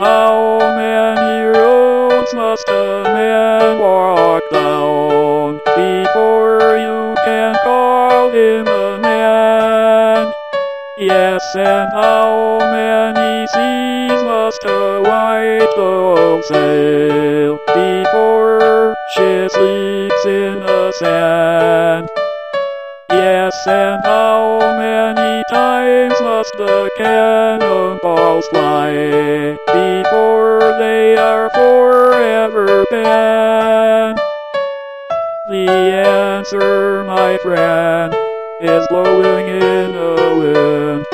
how many roads must a man walk down before you can call him a man? Yes, and how many seas must a white dove sail before she sleeps in the sand? Yes, and how many times must the cannonballs fly before they are forever banned? The answer, my friend, is blowing in the wind.